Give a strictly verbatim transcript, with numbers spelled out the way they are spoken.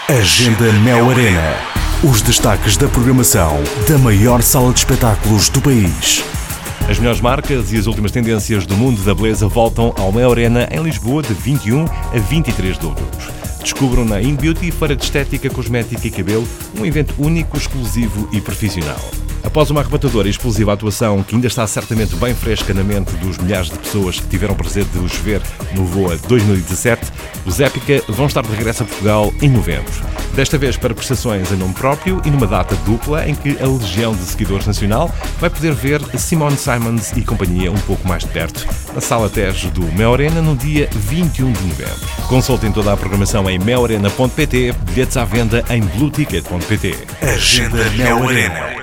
Agenda Mel Arena. Os destaques da programação da maior sala de espetáculos do país. As melhores marcas e as últimas tendências do mundo da beleza voltam ao Mel Arena em Lisboa de vinte e um a vinte e três de outubro. Descubram na InBeauty, feira de estética, cosmética e cabelo, um evento único, exclusivo e profissional. Após uma arrebatadora e explosiva atuação que ainda está certamente bem fresca na mente dos milhares de pessoas que tiveram o prazer de os ver no Voa dois mil e dezassete, os Épica vão estar de regresso a Portugal em novembro. Desta vez para prestações em nome próprio e numa data dupla em que a legião de seguidores nacional vai poder ver Simone Simons e companhia um pouco mais de perto, na Sala Tejo do Mel Arena no dia vinte e um de novembro. Consultem toda a programação em mel arena ponto pt, bilhetes à venda em blue ticket ponto pt. Agenda Mel Arena.